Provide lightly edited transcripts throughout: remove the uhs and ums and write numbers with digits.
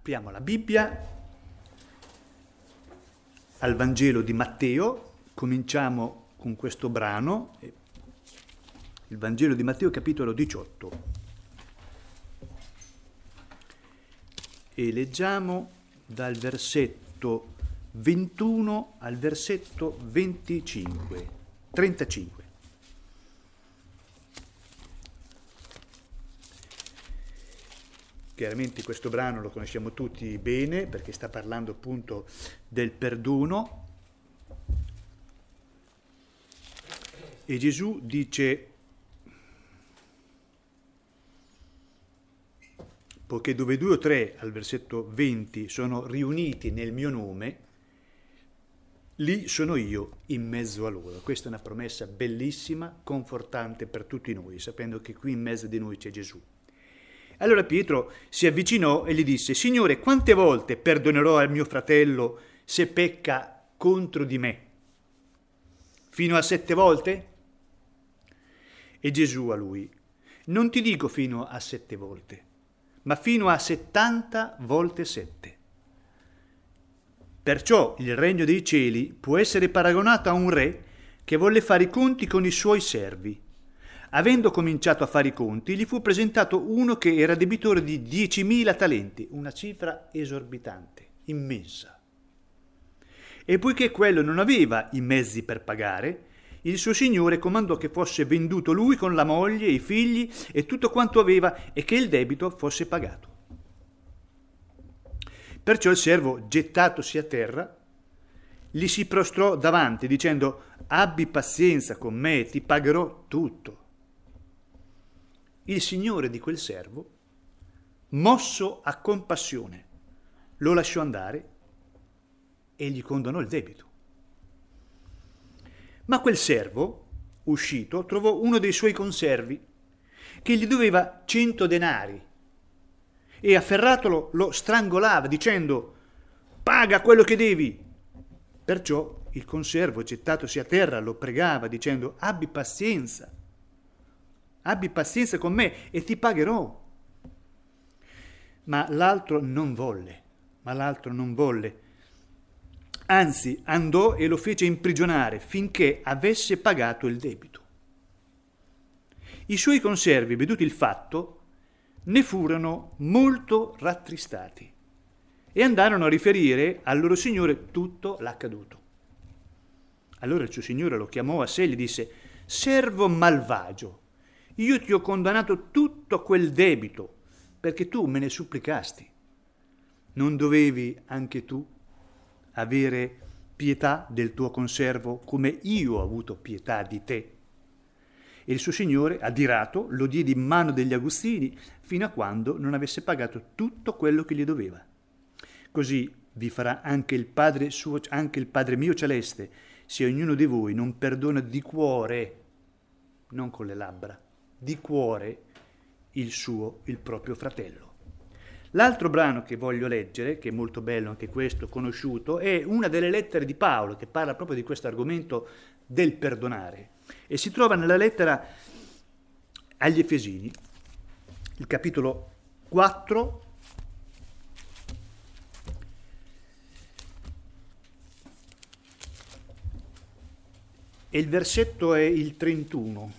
Apriamo la Bibbia al Vangelo di Matteo, cominciamo con questo brano, il Vangelo di Matteo capitolo 18, e leggiamo dal versetto 21 al versetto 35. Chiaramente questo brano lo conosciamo tutti bene perché sta parlando appunto del perdono, e Gesù dice: poiché dove 2 o 3, al versetto 20, sono riuniti nel mio nome, lì sono io in mezzo a loro. Questa è una promessa bellissima, confortante per tutti noi, sapendo che qui in mezzo di noi c'è Gesù. Allora Pietro si avvicinò e gli disse: Signore, quante volte perdonerò al mio fratello se pecca contro di me? Fino a 7 volte? E Gesù a lui: non ti dico fino a 7 volte, ma fino a 70 volte 7. Perciò il regno dei cieli può essere paragonato a un re che volle fare i conti con i suoi servi. Avendo cominciato a fare i conti, gli fu presentato uno che era debitore di 10.000 talenti, una cifra esorbitante, immensa. E poiché quello non aveva i mezzi per pagare, il suo signore comandò che fosse venduto lui con la moglie, i figli e tutto quanto aveva, e che il debito fosse pagato. Perciò il servo, gettatosi a terra, gli si prostrò davanti, dicendo: abbi pazienza con me, ti pagherò tutto. Il signore di quel servo, mosso a compassione, lo lasciò andare e gli condonò il debito. Ma quel servo, uscito, trovò uno dei suoi conservi che gli doveva 100 denari e, afferratolo, lo strangolava dicendo: paga quello che devi. Perciò il conservo, gettatosi a terra, lo pregava dicendo: abbi pazienza con me e ti pagherò. Ma l'altro non volle. Anzi, andò e lo fece imprigionare finché avesse pagato il debito. I suoi conservi, veduti il fatto, ne furono molto rattristati e andarono a riferire al loro signore tutto l'accaduto. Allora il suo signore lo chiamò a sé e gli disse: servo malvagio, io ti ho condannato tutto quel debito perché tu me ne supplicasti. Non dovevi anche tu avere pietà del tuo conservo come io ho avuto pietà di te? E il suo signore, adirato, lo diede in mano degli aguzzini fino a quando non avesse pagato tutto quello che gli doveva. Così vi farà anche il Padre mio celeste, se ognuno di voi non perdona di cuore, non con le labbra, di cuore il proprio fratello. L'altro brano che voglio leggere, che è molto bello anche questo, conosciuto, è una delle lettere di Paolo che parla proprio di questo argomento del perdonare, e si trova nella lettera agli Efesini, il capitolo 4, e il versetto è il 31.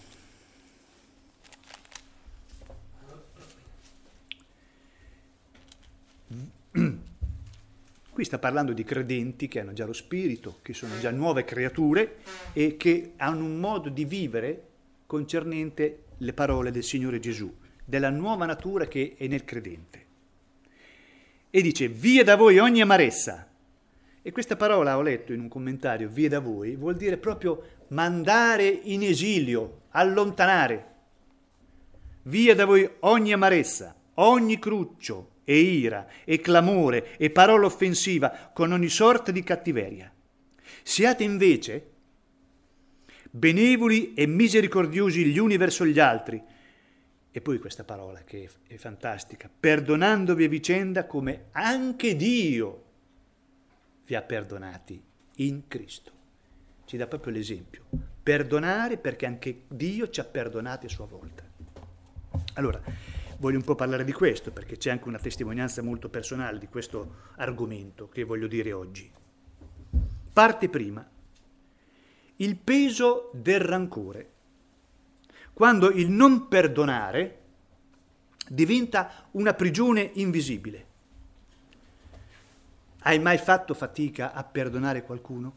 Qui sta parlando di credenti che hanno già lo Spirito, che sono già nuove creature e che hanno un modo di vivere concernente le parole del Signore Gesù, della nuova natura che è nel credente. E dice: via da voi ogni amarezza. E questa parola, ho letto in un commentario, via da voi, vuol dire proprio mandare in esilio, allontanare. Via da voi ogni amarezza, ogni cruccio e ira e clamore e parola offensiva con ogni sorta di cattiveria. Siate invece benevoli e misericordiosi gli uni verso gli altri. E poi questa parola che è fantastica: perdonandovi a vicenda come anche Dio vi ha perdonati in Cristo. Ci dà proprio l'esempio: perdonare perché anche Dio ci ha perdonati a sua volta. Allora, voglio un po' parlare di questo, perché c'è anche una testimonianza molto personale di questo argomento che voglio dire oggi. Parte prima. Il peso del rancore. Quando il non perdonare diventa una prigione invisibile. Hai mai fatto fatica a perdonare qualcuno?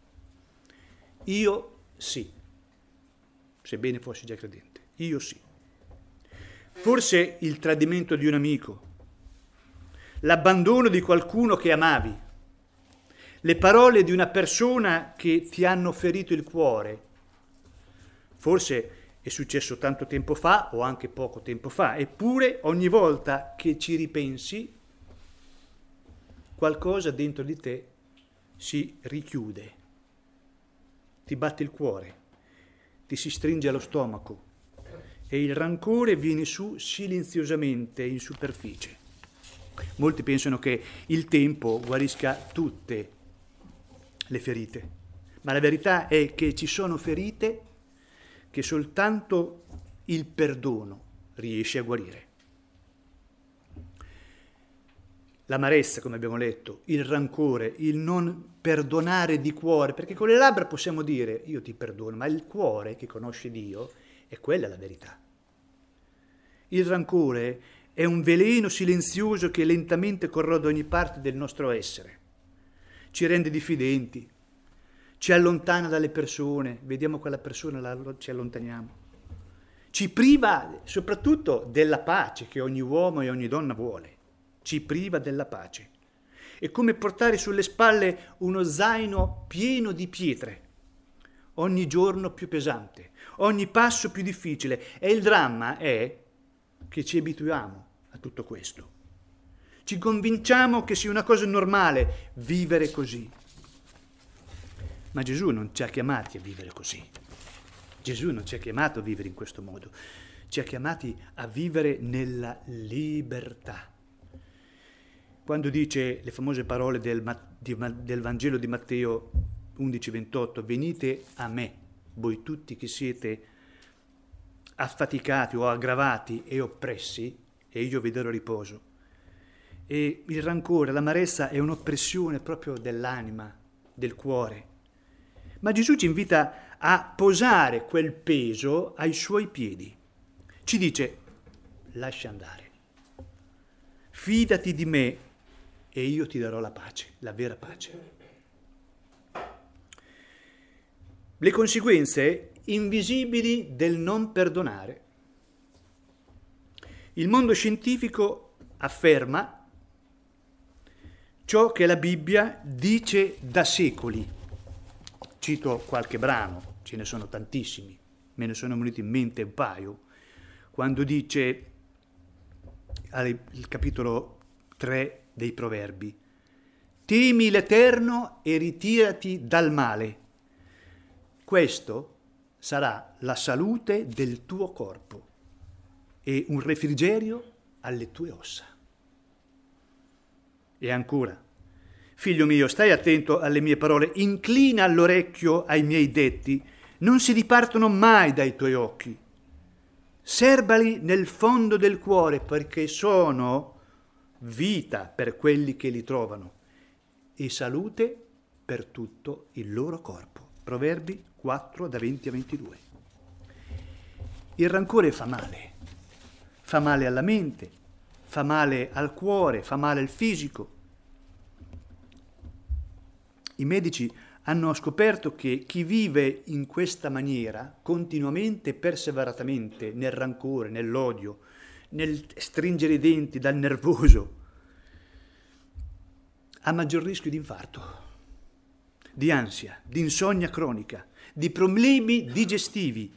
Io sì, sebbene fossi già credente. Io sì. Forse il tradimento di un amico, l'abbandono di qualcuno che amavi, le parole di una persona che ti hanno ferito il cuore. Forse è successo tanto tempo fa o anche poco tempo fa, eppure ogni volta che ci ripensi, qualcosa dentro di te si richiude, ti batte il cuore, ti si stringe allo stomaco e il rancore viene su silenziosamente in superficie. Molti pensano che il tempo guarisca tutte le ferite, ma la verità è che ci sono ferite che soltanto il perdono riesce a guarire. L'amarezza, come abbiamo letto, il rancore, il non perdonare di cuore, perché con le labbra possiamo dire io ti perdono, ma il cuore che conosce Dio è quella la verità. Il rancore è un veleno silenzioso che lentamente corrode ogni parte del nostro essere, ci rende diffidenti, ci allontana dalle persone, vediamo quella persona, ci allontaniamo, ci priva soprattutto della pace che ogni uomo e ogni donna vuole. Ci priva della pace. È come portare sulle spalle uno zaino pieno di pietre, ogni giorno più pesante, ogni passo più difficile. E il dramma è che ci abituiamo a tutto questo. Ci convinciamo che sia una cosa normale vivere così. Ma Gesù non ci ha chiamati a vivere così. Gesù non ci ha chiamato a vivere in questo modo. Ci ha chiamati a vivere nella libertà. Quando dice le famose parole del Vangelo di Matteo 11:28, venite a me, voi tutti che siete affaticati o aggravati e oppressi, e io vi darò riposo. E il rancore, l'amarezza è un'oppressione proprio dell'anima, del cuore. Ma Gesù ci invita a posare quel peso ai suoi piedi. Ci dice, lascia andare, fidati di me, e io ti darò la pace, la vera pace. Le conseguenze invisibili del non perdonare. Il mondo scientifico afferma ciò che la Bibbia dice da secoli. Cito qualche brano, ce ne sono tantissimi, me ne sono venuti in mente un paio, quando dice, al capitolo 3 dei Proverbi, temi l'Eterno e ritirati dal male. Questo sarà la salute del tuo corpo e un refrigerio alle tue ossa. E ancora, figlio mio, stai attento alle mie parole, inclina l'orecchio ai miei detti, non si dipartono mai dai tuoi occhi. Serbali nel fondo del cuore, perché sono vita per quelli che li trovano e salute per tutto il loro corpo. Proverbi 4, da 20 a 22. Il rancore fa male alla mente, fa male al cuore, fa male al fisico. I medici hanno scoperto che chi vive in questa maniera, continuamente e perseveratamente, nel rancore, nell'odio, nel stringere i denti dal nervoso, ha maggior rischio di infarto, di ansia, di insonnia cronica, di problemi digestivi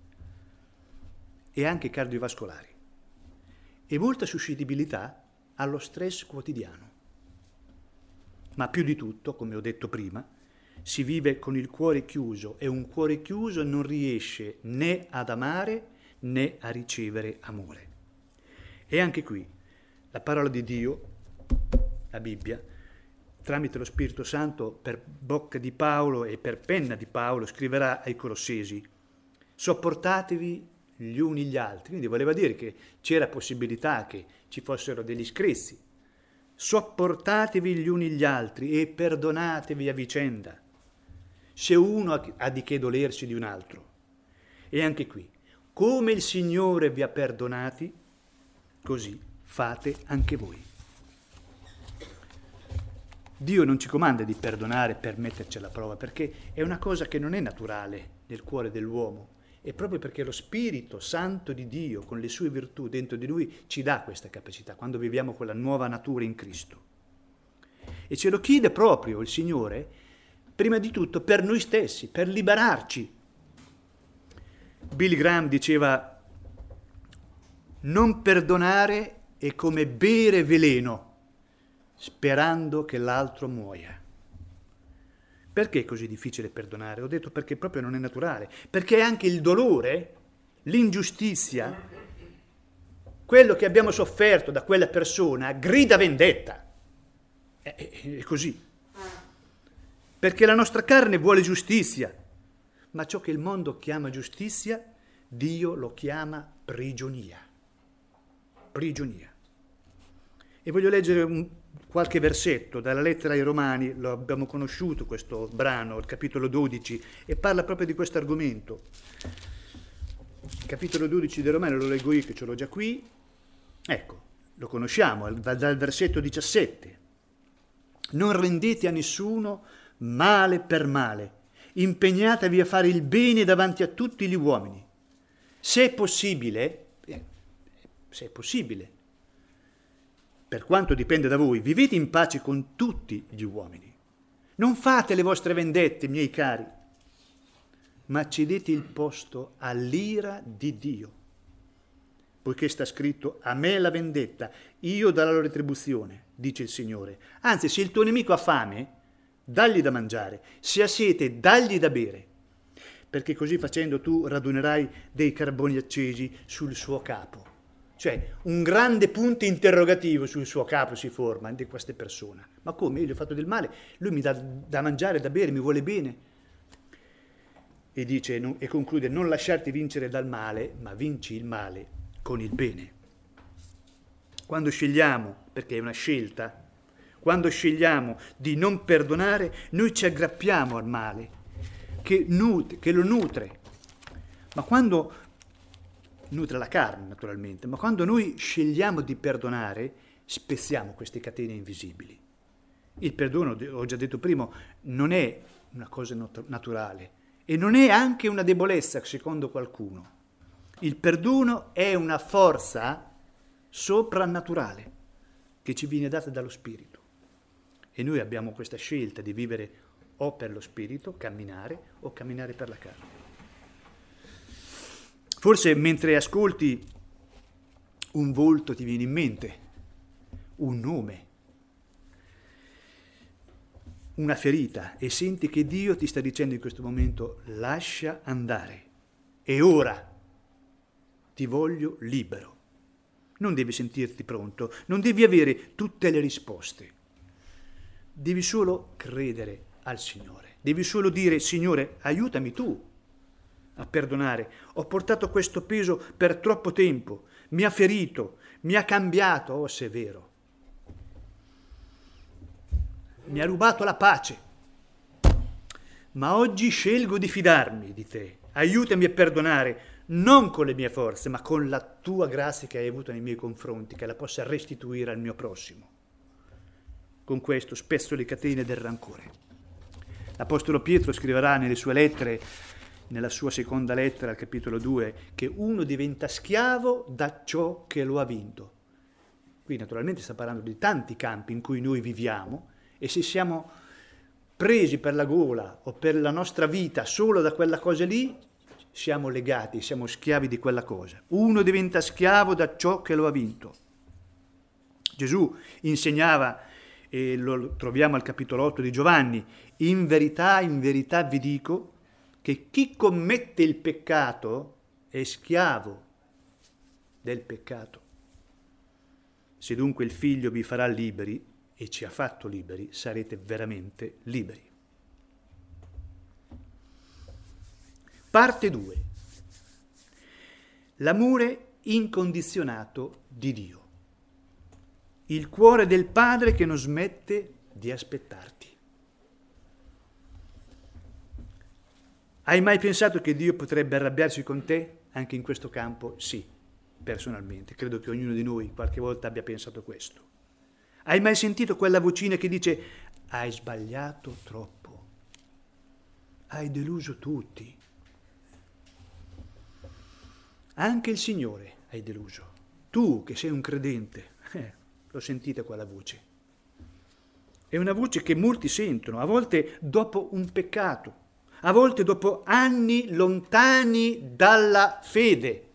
e anche cardiovascolari e molta suscettibilità allo stress quotidiano. Ma più di tutto, come ho detto prima, si vive con il cuore chiuso e un cuore chiuso non riesce né ad amare né a ricevere amore. E anche qui la parola di Dio, la Bibbia, tramite lo Spirito Santo, per bocca di Paolo e per penna di Paolo, scriverà ai Colossesi: sopportatevi gli uni gli altri. Quindi voleva dire che c'era possibilità che ci fossero degli screzi. Sopportatevi gli uni gli altri e perdonatevi a vicenda, se uno ha di che dolersi di un altro. E anche qui, come il Signore vi ha perdonati, così fate anche voi. Dio non ci comanda di perdonare per metterci alla prova, perché è una cosa che non è naturale nel cuore dell'uomo. È proprio perché lo Spirito Santo di Dio, con le sue virtù dentro di lui, ci dà questa capacità, quando viviamo quella nuova natura in Cristo. E ce lo chiede proprio il Signore, prima di tutto per noi stessi, per liberarci. Billy Graham diceva: non perdonare è come bere veleno, sperando che l'altro muoia. Perché è così difficile perdonare? Ho detto perché proprio non è naturale. Perché anche il dolore, l'ingiustizia, quello che abbiamo sofferto da quella persona, grida vendetta. È così. Perché la nostra carne vuole giustizia, ma ciò che il mondo chiama giustizia, Dio lo chiama prigionia. Prigionia. E voglio leggere qualche versetto dalla lettera ai Romani. Lo abbiamo conosciuto questo brano, il capitolo 12, e parla proprio di questo argomento. Il capitolo 12 dei Romani lo leggo io, che ce l'ho già qui. Ecco, lo conosciamo, dal versetto 17. Non rendete a nessuno male per male, impegnatevi a fare il bene davanti a tutti gli uomini. Se è possibile, per quanto dipende da voi, vivete in pace con tutti gli uomini. Non fate le vostre vendette, miei cari, ma cedete il posto all'ira di Dio. Poiché sta scritto: a me la vendetta, io darò la retribuzione, dice il Signore. Anzi, se il tuo nemico ha fame, dagli da mangiare, se ha sete, dagli da bere, perché così facendo tu radunerai dei carboni accesi sul suo capo. Cioè, un grande punto interrogativo sul suo capo si forma di queste persone. Ma come? Io gli ho fatto del male, lui mi dà da mangiare, da bere, mi vuole bene. E dice, e conclude: non lasciarti vincere dal male, ma vinci il male con il bene. Quando scegliamo, perché è una scelta, quando scegliamo di non perdonare, noi ci aggrappiamo al male, che lo nutre. Ma quando nutre la carne, naturalmente, ma quando noi scegliamo di perdonare, spezziamo queste catene invisibili. Il perdono, ho già detto prima, non è una cosa naturale e non è anche una debolezza, secondo qualcuno. Il perdono è una forza soprannaturale che ci viene data dallo Spirito. E noi abbiamo questa scelta di vivere o per lo Spirito, camminare, o camminare per la carne. Forse mentre ascolti un volto ti viene in mente, un nome, una ferita, e senti che Dio ti sta dicendo in questo momento: lascia andare, e ora ti voglio libero. Non devi sentirti pronto, non devi avere tutte le risposte, devi solo credere al Signore, devi solo dire: Signore, aiutami tu a perdonare, ho portato questo peso per troppo tempo, mi ha ferito, mi ha cambiato, oh se è vero, mi ha rubato la pace, ma oggi scelgo di fidarmi di te, aiutami a perdonare, non con le mie forze, ma con la tua grazia che hai avuto nei miei confronti, che la possa restituire al mio prossimo. Con questo spezzo le catene del rancore. L'Apostolo Pietro scriverà nelle sue lettere, nella sua seconda lettera al capitolo 2, che uno diventa schiavo da ciò che lo ha vinto. Qui naturalmente sta parlando di tanti campi in cui noi viviamo, e se siamo presi per la gola o per la nostra vita solo da quella cosa lì, siamo legati, siamo schiavi di quella cosa. Uno diventa schiavo da ciò che lo ha vinto. Gesù insegnava, e lo troviamo al capitolo 8 di Giovanni: in verità vi dico che chi commette il peccato è schiavo del peccato. Se dunque il Figlio vi farà liberi, e ci ha fatto liberi, sarete veramente liberi. Parte 2. l'amore incondizionato di Dio, il cuore del Padre che non smette di aspettarti. Hai mai pensato che Dio potrebbe arrabbiarsi con te anche in questo campo? Sì, personalmente. Credo che ognuno di noi qualche volta abbia pensato questo. Hai mai sentito quella vocina che dice: hai sbagliato troppo, hai deluso tutti, anche il Signore hai deluso. Tu che sei un credente, lo sentite quella voce? È una voce che molti sentono, a volte dopo un peccato, a volte dopo anni lontani dalla fede,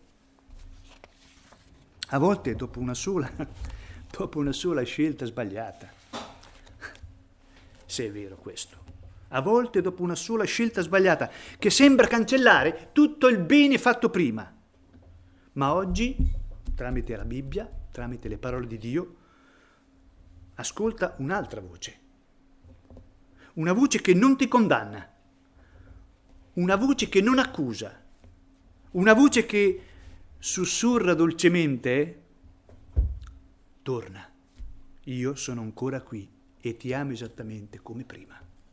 a volte dopo una sola scelta sbagliata. Se è vero questo. A volte dopo una sola scelta sbagliata che sembra cancellare tutto il bene fatto prima. Ma oggi, tramite la Bibbia, tramite le parole di Dio, ascolta un'altra voce. Una voce che non ti condanna. Una voce che non accusa, una voce che sussurra dolcemente: torna, io sono ancora qui e ti amo esattamente come prima.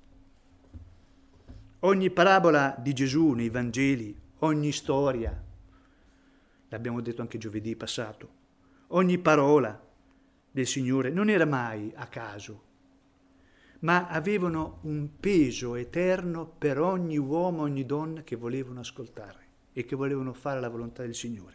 Ogni parabola di Gesù nei Vangeli, ogni storia, l'abbiamo detto anche giovedì passato, ogni parola del Signore non era mai a caso, ma avevano un peso eterno per ogni uomo, ogni donna che volevano ascoltare e che volevano fare la volontà del Signore.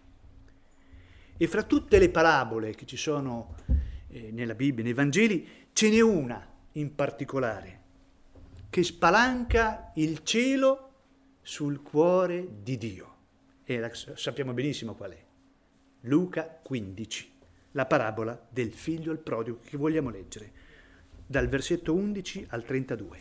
E fra tutte le parabole che ci sono nella Bibbia, nei Vangeli, ce n'è una in particolare che spalanca il cielo sul cuore di Dio. E sappiamo benissimo qual è. Luca 15, la parabola del figlio al prodigo, che vogliamo leggere dal versetto 11 al 32.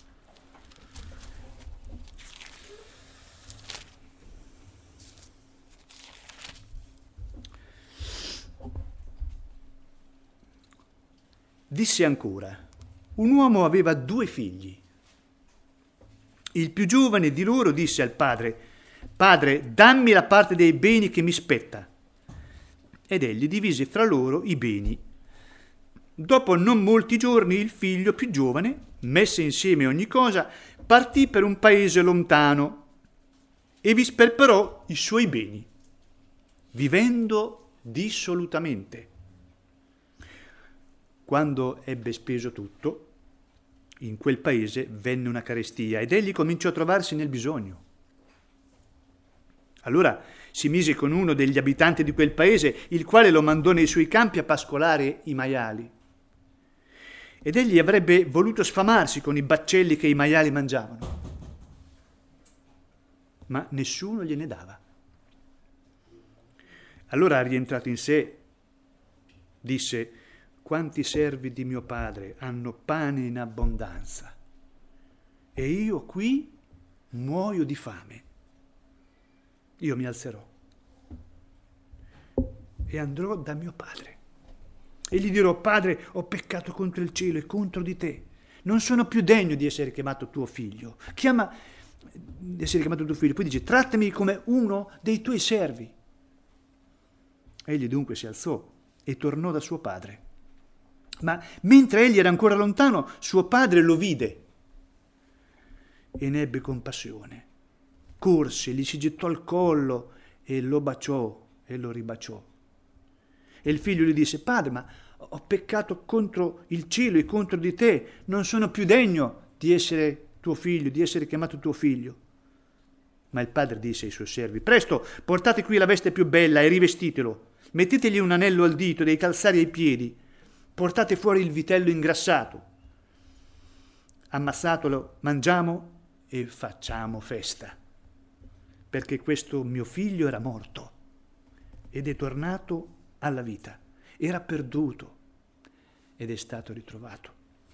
Disse ancora: un uomo aveva 2 figli. Il più giovane di loro disse al padre: Padre, dammi la parte dei beni che mi spetta. Ed egli divise fra loro i beni. Dopo non molti giorni il figlio più giovane, messe insieme ogni cosa, partì per un paese lontano e vi sperperò i suoi beni, vivendo dissolutamente. Quando ebbe speso tutto, in quel paese venne una carestia ed egli cominciò a trovarsi nel bisogno. Allora si mise con uno degli abitanti di quel paese, il quale lo mandò nei suoi campi a pascolare i maiali. Ed egli avrebbe voluto sfamarsi con i baccelli che i maiali mangiavano, ma nessuno gliene dava. Allora, rientrato in sé, disse: quanti servi di mio padre hanno pane in abbondanza e io qui muoio di fame. Io mi alzerò e andrò da mio padre e gli dirò: Padre, ho peccato contro il cielo e contro di te, non sono più degno di essere chiamato tuo figlio. Di essere chiamato tuo figlio. Poi dice: trattami come uno dei tuoi servi. Egli dunque si alzò e tornò da suo padre. Ma mentre egli era ancora lontano, suo padre lo vide e ne ebbe compassione. Corse, gli si gettò al collo e lo baciò e lo ribaciò. E il figlio gli disse: Padre, ma ho peccato contro il cielo e contro di te, non sono più degno di essere tuo figlio, di essere chiamato tuo figlio. Ma il padre disse ai suoi servi: presto, portate qui la veste più bella e rivestitelo, mettetegli un anello al dito, dei calzari ai piedi, portate fuori il vitello ingrassato, ammassatelo, mangiamo e facciamo festa, perché questo mio figlio era morto ed è tornato alla vita, era perduto ed è stato ritrovato.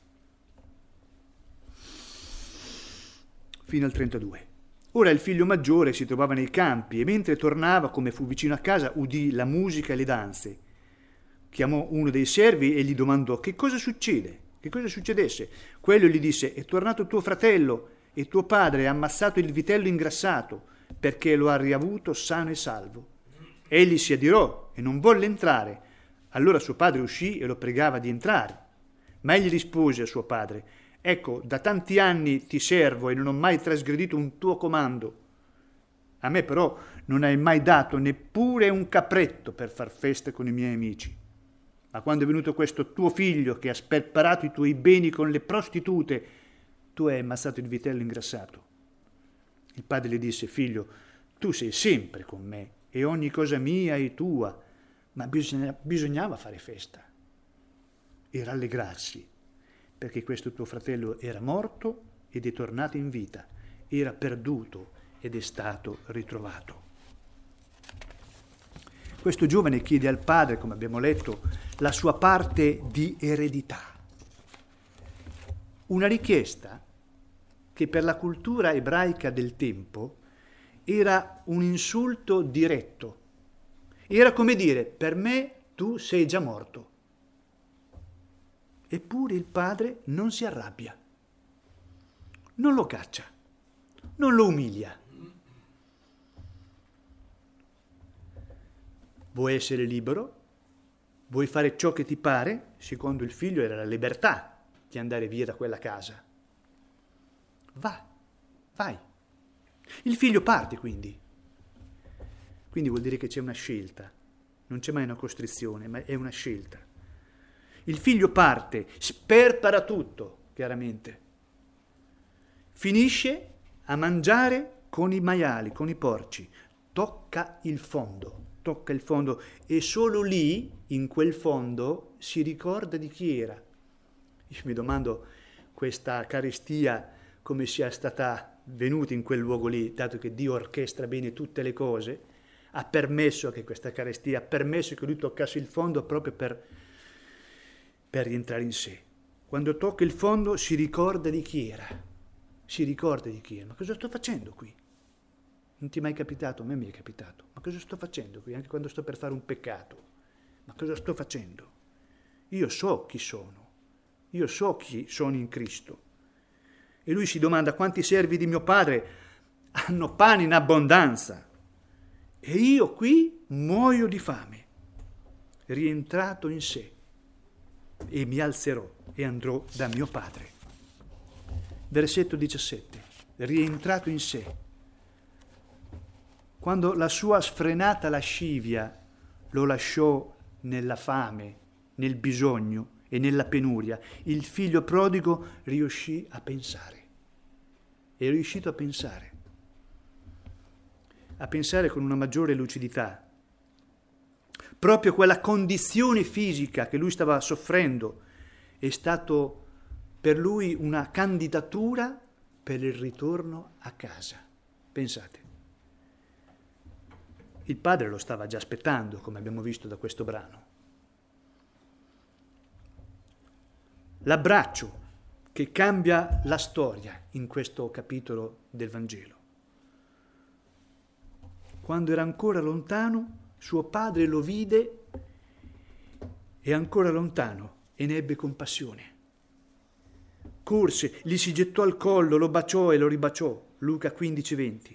Fino al 32. Ora il figlio maggiore si trovava nei campi e mentre tornava, come fu vicino a casa, udì la musica e le danze. Chiamò uno dei servi e gli domandò: che cosa succede? Che cosa succedesse? Quello gli disse: è tornato tuo fratello e tuo padre ha ammassato il vitello ingrassato perché lo ha riavuto sano e salvo. Egli si adirò e non volle entrare. Allora suo padre uscì e lo pregava di entrare. Ma egli rispose a suo padre: ecco, da tanti anni ti servo e non ho mai trasgredito un tuo comando. A me però non hai mai dato neppure un capretto per far festa con i miei amici. Ma quando è venuto questo tuo figlio che ha sperperato i tuoi beni con le prostitute, tu hai ammazzato il vitello ingrassato. Il padre gli disse: figlio, tu sei sempre con me e ogni cosa mia è tua, ma bisognava fare festa e rallegrarsi, perché questo tuo fratello era morto ed è tornato in vita, era perduto ed è stato ritrovato. Questo giovane chiede al padre, come abbiamo letto, la sua parte di eredità. Una richiesta che per la cultura ebraica del tempo era un insulto diretto. Era come dire: per me tu sei già morto. Eppure il padre non si arrabbia, non lo caccia, non lo umilia. Vuoi essere libero? Vuoi fare ciò che ti pare? Secondo il figlio era la libertà di andare via da quella casa. Vai. Il figlio parte quindi. Quindi vuol dire che c'è una scelta. Non c'è mai una costrizione, ma è una scelta. Il figlio parte, sperpera tutto, chiaramente. Finisce a mangiare con i maiali, con i porci. Tocca il fondo e solo lì, in quel fondo, si ricorda di chi era. Io mi domando questa carestia come sia stata venuta in quel luogo lì, dato che Dio orchestra bene tutte le cose, ha permesso che questa carestia, ha permesso che lui toccasse il fondo proprio per rientrare in sé. Quando tocca il fondo si ricorda di chi era. Ma cosa sto facendo qui? Non ti è mai capitato? A me mi è capitato. Ma cosa sto facendo qui? Anche quando sto per fare un peccato. Ma cosa sto facendo? Io so chi sono. Io so chi sono in Cristo. E lui si domanda: quanti servi di mio padre hanno pane in abbondanza? E io qui muoio di fame. Rientrato in sé. E mi alzerò e andrò da mio padre. Versetto 17. Rientrato in sé. Quando la sua sfrenata lascivia lo lasciò nella fame, nel bisogno e nella penuria, il figlio prodigo riuscì a pensare. È riuscito a pensare con una maggiore lucidità. Proprio quella condizione fisica che lui stava soffrendo è stato per lui una candidatura per il ritorno a casa. Pensate. Il padre lo stava già aspettando, come abbiamo visto da questo brano. L'abbraccio che cambia la storia in questo capitolo del Vangelo. Quando era ancora lontano, suo padre lo vide e ancora lontano e ne ebbe compassione. Corse, gli si gettò al collo, lo baciò e lo ribaciò. Luca 15:20.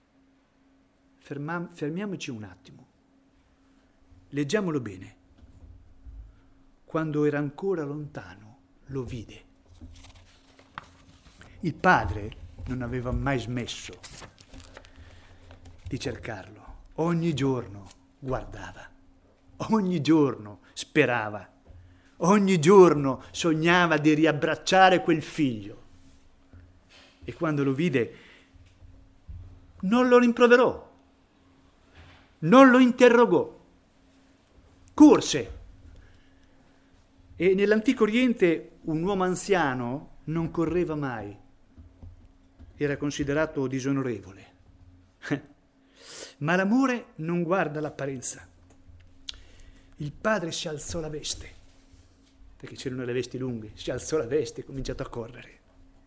Fermiamoci un attimo. Leggiamolo bene. Quando era ancora lontano, lo vide. Il padre non aveva mai smesso di cercarlo. Ogni giorno guardava, ogni giorno sperava, ogni giorno sognava di riabbracciare quel figlio. E quando lo vide, non lo rimproverò, non lo interrogò, corse. E nell'antico Oriente un uomo anziano non correva mai, era considerato disonorevole. Ma l'amore non guarda l'apparenza. Il padre si alzò la veste, perché c'erano le vesti lunghe, si alzò la veste e ha cominciato a correre.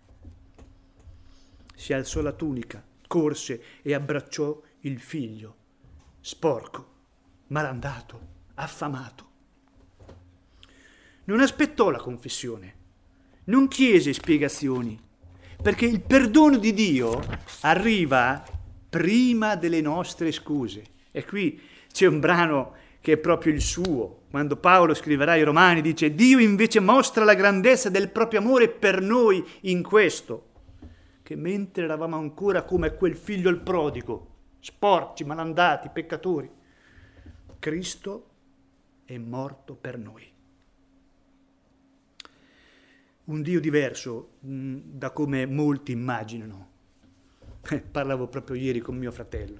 Si alzò la tunica, corse e abbracciò il figlio, sporco, malandato, affamato. Non aspettò la confessione, non chiese spiegazioni, perché il perdono di Dio arriva prima delle nostre scuse. E qui C'è un brano che è proprio il suo, quando Paolo scriverà ai Romani, dice: Dio invece mostra la grandezza del proprio amore per noi in questo, che mentre eravamo ancora come quel figlio il prodigo, sporchi, malandati, peccatori, Cristo è morto per noi. Un Dio diverso da come molti immaginano. Parlavo proprio ieri con mio fratello.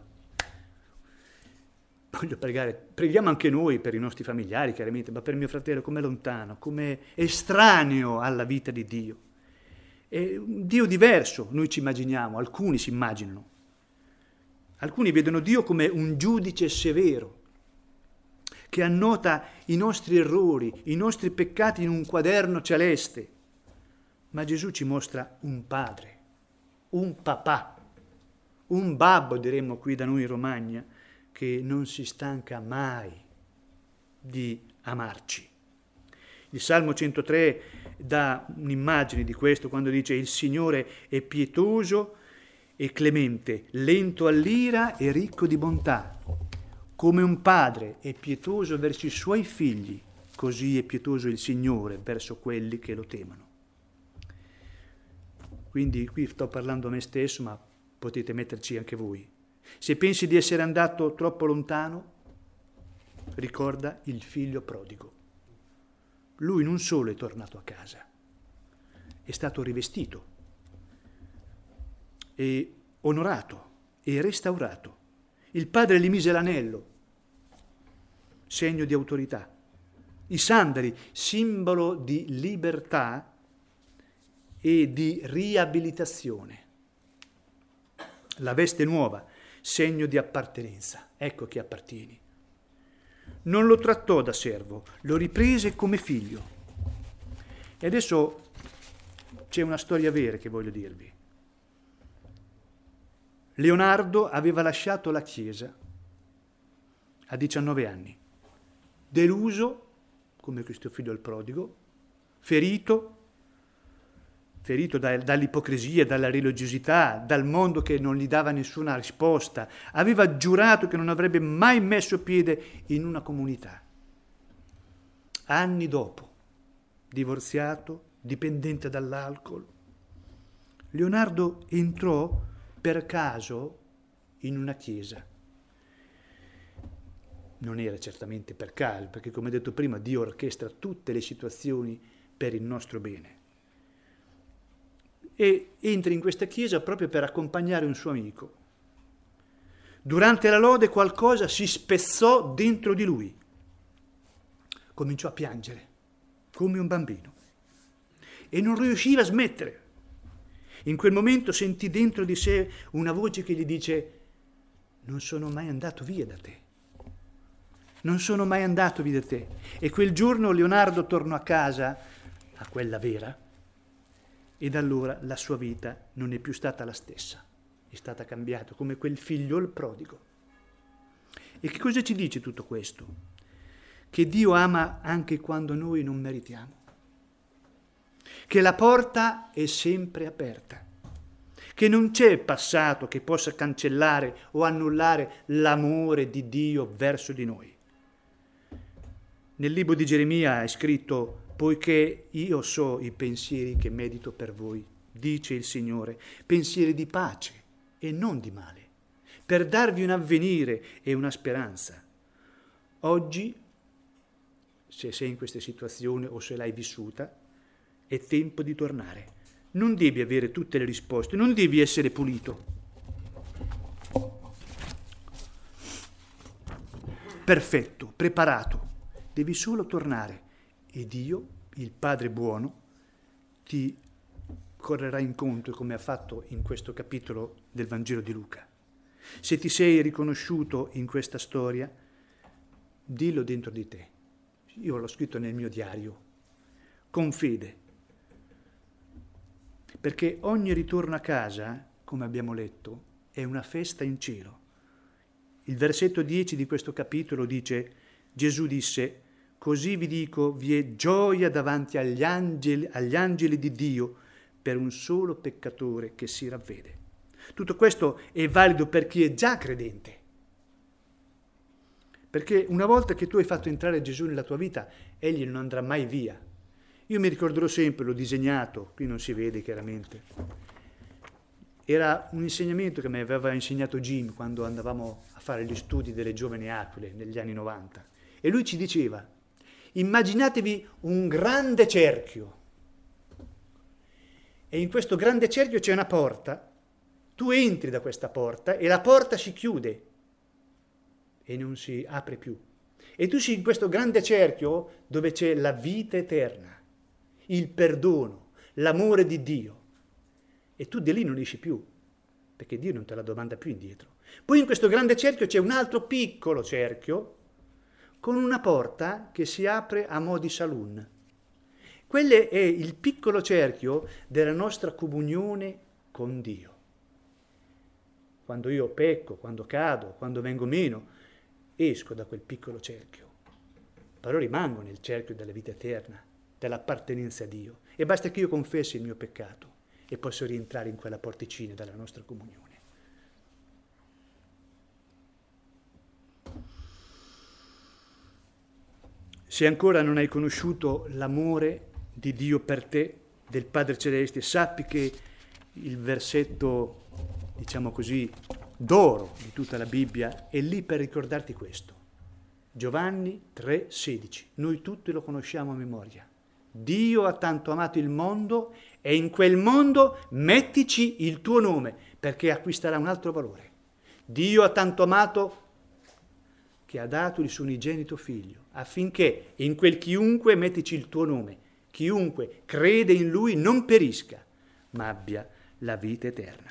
Voglio pregare, preghiamo anche noi per i nostri familiari, chiaramente, ma per mio fratello come lontano, come estraneo alla vita di Dio. È un Dio diverso, noi ci immaginiamo, alcuni si immaginano. Alcuni vedono Dio come un giudice severo, che annota i nostri errori, i nostri peccati in un quaderno celeste. Ma Gesù ci mostra un padre, un papà, un babbo, diremmo qui da noi in Romagna, che non si stanca mai di amarci. Il Salmo 103 dà un'immagine di questo quando dice: il Signore è pietoso e clemente, lento all'ira e ricco di bontà. Come un padre è pietoso verso i suoi figli, così è pietoso il Signore verso quelli che lo temono. Quindi qui sto parlando a me stesso, ma potete metterci anche voi. Se pensi di essere andato troppo lontano, ricorda il figlio prodigo. Lui non solo è tornato a casa, è stato rivestito, e onorato e restaurato. Il padre gli mise l'anello, segno di autorità, i sandali, simbolo di libertà e di riabilitazione, la veste nuova, segno di appartenenza. Ecco che appartieni. Non lo trattò da servo, lo riprese come figlio. E adesso c'è una storia vera che voglio dirvi. Leonardo aveva lasciato la Chiesa a 19 anni, deluso, come questo figlio il prodigo, ferito dall'ipocrisia, dalla religiosità, dal mondo che non gli dava nessuna risposta. Aveva giurato che non avrebbe mai messo piede in una comunità. Anni dopo, divorziato, dipendente dall'alcol, Leonardo entrò per caso in una chiesa. Non era certamente per caso, perché come detto prima, Dio orchestra tutte le situazioni per il nostro bene. E entra in questa chiesa proprio per accompagnare un suo amico. Durante la lode qualcosa si spezzò dentro di lui. Cominciò a piangere, come un bambino, e non riusciva a smettere. In quel momento sentì dentro di sé una voce che gli dice: non sono mai andato via da te. Non sono mai andato via da te. E quel giorno Leonardo tornò a casa, a quella vera, e da allora la sua vita non è più stata la stessa, è stata cambiata come quel figlio il prodigo. E che cosa ci dice tutto questo? Che Dio ama anche quando noi non meritiamo, che la porta è sempre aperta, che non c'è passato che possa cancellare o annullare l'amore di Dio verso di noi. Nel libro di Geremia è scritto: poiché io so i pensieri che medito per voi, dice il Signore, pensieri di pace e non di male, per darvi un avvenire e una speranza. Oggi, se sei in questa situazione o se l'hai vissuta, è tempo di tornare. Non devi avere tutte le risposte, non devi essere pulito. Perfetto, preparato. Devi solo tornare e Dio, il Padre buono, ti correrà incontro come ha fatto in questo capitolo del Vangelo di Luca. Se ti sei riconosciuto in questa storia, dillo dentro di te. Io l'ho scritto nel mio diario, con fede. Perché ogni ritorno a casa, come abbiamo letto, è una festa in cielo. Il versetto 10 di questo capitolo dice: Gesù disse: così vi dico, vi è gioia davanti agli angeli di Dio per un solo peccatore che si ravvede. Tutto questo è valido per chi è già credente. perché una volta che tu hai fatto entrare Gesù nella tua vita, egli non andrà mai via. Io mi ricorderò sempre, l'ho disegnato, qui non si vede chiaramente. Era un insegnamento che mi aveva insegnato Jim quando andavamo a fare gli studi delle giovani aquile negli anni 90. E lui ci diceva, immaginatevi un grande cerchio. E in questo grande cerchio c'è una porta. Tu entri da questa porta e la porta si chiude e non si apre più. E tu sei in questo grande cerchio dove c'è la vita eterna, il perdono, l'amore di Dio. E tu di lì non esci più, perché Dio non te la domanda più indietro. Poi in questo grande cerchio c'è un altro piccolo cerchio con una porta che si apre a mo' di saloon. Quello è il piccolo cerchio della nostra comunione con Dio. Quando io pecco, quando cado, quando vengo meno, esco da quel piccolo cerchio. Però rimango nel cerchio della vita eterna, dell'appartenenza a Dio. E basta che io confessi il mio peccato e posso rientrare in quella porticina della nostra comunione. Se ancora non hai conosciuto l'amore di Dio per te, del Padre Celeste, sappi che il versetto, diciamo così, d'oro di tutta la Bibbia è lì per ricordarti questo. Giovanni 3,16. Noi tutti lo conosciamo a memoria. Dio ha tanto amato il mondo e in quel mondo mettici il tuo nome perché acquisterà un altro valore. Dio ha tanto amato che ha dato il suo unigenito figlio affinché in quel chiunque mettici il tuo nome, chiunque crede in lui non perisca ma abbia la vita eterna.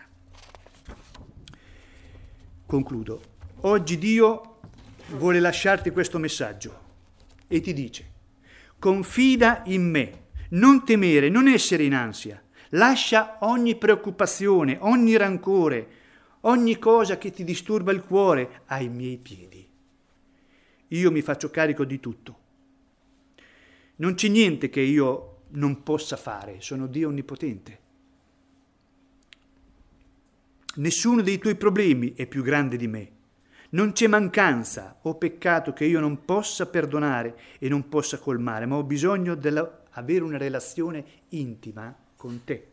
Concludo. Oggi Dio vuole lasciarti questo messaggio e ti dice: confida in me, non temere, non essere in ansia, lascia ogni preoccupazione, ogni rancore, ogni cosa che ti disturba il cuore ai miei piedi. Io mi faccio carico di tutto. Non c'è niente che io non possa fare, sono Dio onnipotente. Nessuno dei tuoi problemi è più grande di me. Non c'è mancanza o peccato che io non possa perdonare e non possa colmare, ma ho bisogno di avere una relazione intima con te.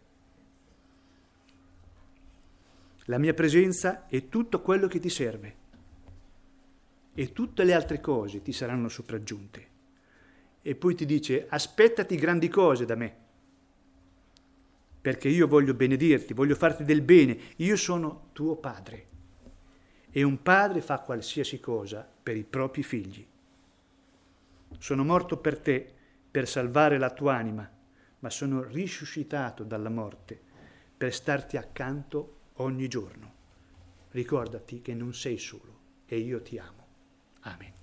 La mia presenza è tutto quello che ti serve e tutte le altre cose ti saranno sopraggiunte. E poi ti dice: aspettati grandi cose da me, perché io voglio benedirti, voglio farti del bene, io sono tuo padre. E un padre fa qualsiasi cosa per i propri figli. Sono morto per te, per salvare la tua anima, ma sono risuscitato dalla morte per starti accanto ogni giorno. Ricordati che non sei solo e io ti amo. Amen.